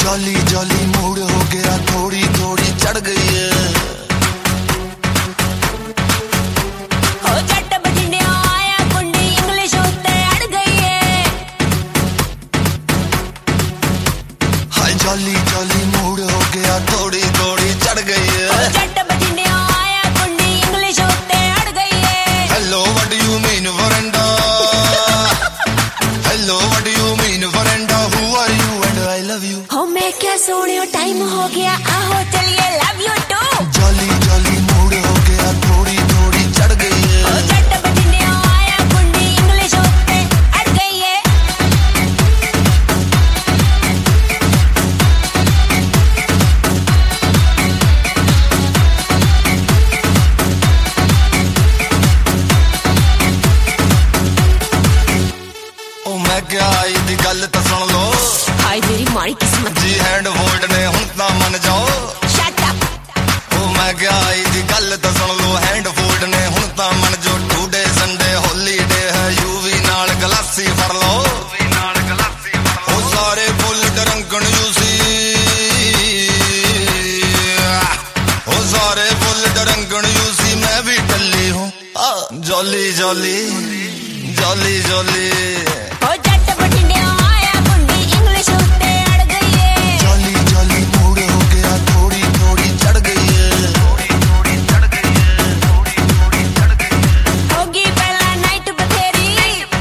Jolly jolly mood हो गया, थोड़ी थोड़ी चढ़ गई है। हो जट बजिंडे आया कुंडी इंग्लिश होते अड़ गई है। हाय जॉली जॉली मूड हो गया, थोड़ी थोड़ी चढ़ गई है। हो जट बजिंडे आया कुंडी इंग्लिश होते अड़ गई है। Hello what do you mean veranda? Hello what do you mean veranda? Who are you and I love you. हो मैं क्या सोनियो टाइम हो गया, आओ चलिए love you too. Jolly jolly mood हो गया, थोड़ी थोड़ी चढ़ गई है। हो जट बजिंडे आया कुंडी इंग्लिश होते अड़ गई है। ओ मैं क्या इदी गल तो सुन लो। हाय मेरी माड़ी किस्मत। जी हैंड होल्ड ने हुन ता मन जाओ। Shut up. ओ मैं क्या इदी गल तो सुन लो, हैंड होल्ड ने हुन ता मन जो। टूडे संडे हॉलीडे है, यूवी नाल गलासी फड़ लो। ओ सारे फुल डरंकण यूसी, ओ सारे फुल डरंकण यूसी, मैं भी टल्ली हूँ। Jolly jolly jolly jolly. हो जट बजिंडे आया कुंडी इंग्लिश होते अड़ गई है। जॉली जॉली मूड हो गया, थोड़ी थोड़ी चढ़ गई है। होगी पहला नाइट बथेरी,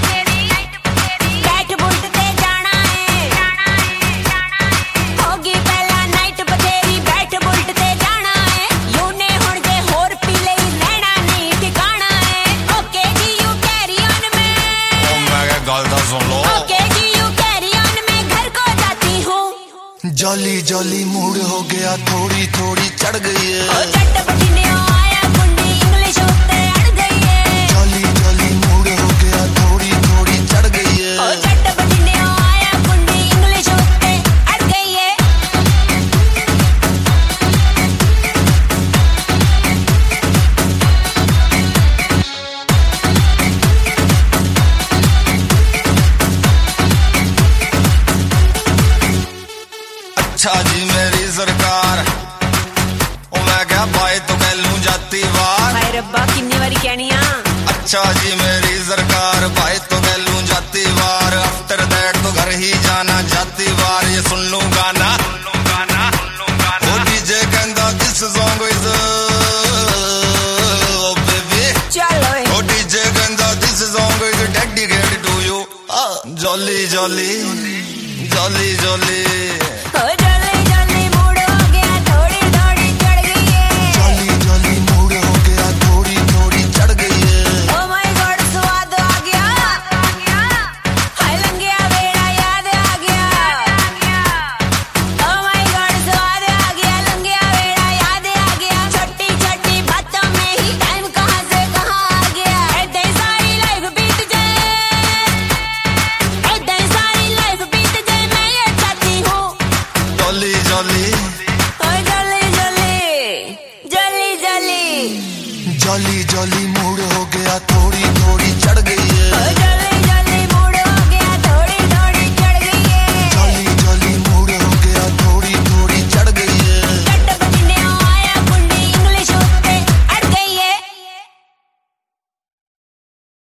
बैठ बुल्ट ते जाना है। होगी पहला नाइट बथेरी, बैठ बुल्ट ते जाना है। यूने हुण जे होर पी लई रहना नहीं ठिकाना है। ओके जी यू कैरी ऑन में। ओ मैं क्या गल दा सुन लो। ओके जी यू कैरी ऑन में घर को जाती हूँ। जॉली जॉली मूड हो गया, थोड़ी थोड़ी चढ़ गई हो है। जट बजिंडे आया कुंडी इंग्लिश होते अड़ गई है। जॉली जॉली मूड हो गया, थोड़ी थोड़ी चढ़ गई हो है। जट बजिंडे आया कुंडी इंग्लिश होते अड़ गई है। अच्छा जी मेरी सरकार, ओ मैं क्या बाय तो कह लूं जाती बार। हाय रब्बा किन्नी वारी कहनिया। अच्छा जी मेरी सरकार, बाय तो कह लूं जाती बार। आफ्टर दैट तो घर ही जाना जाती बार। ये सुन लूं गाना, ओ डीजे कहंदा this song is oh baby. चलो ओ डीजे कहंदा this song is dedicated to you. Jolly jolly jolly jolly. हो जल्दी जल्दी मूड हो गया, थोड़ी थोड़ी चढ़ गई है। जॉली जॉली मूड हो गया, थोड़ी थोड़ी चढ़ गई है। ओ माय गॉड स्वाद आ गया। हाय लंगिया वेड़ा याद आ गया। ओ माय गॉड स्वाद आ गया, लंगिया वेड़ा याद आ गया। छोटी छोटी बातों में ही टाइम कहाँ से कहाँ आ गया। ऐसे ही सारी लाइफ बीत जाए, ऐसे ही सारी लाइफ बीत जाए, मैं ये चाहती हूँ। जॉली जॉली ओ जल्दी जल्दी जल्दी जल्दी। Jolly jolly mood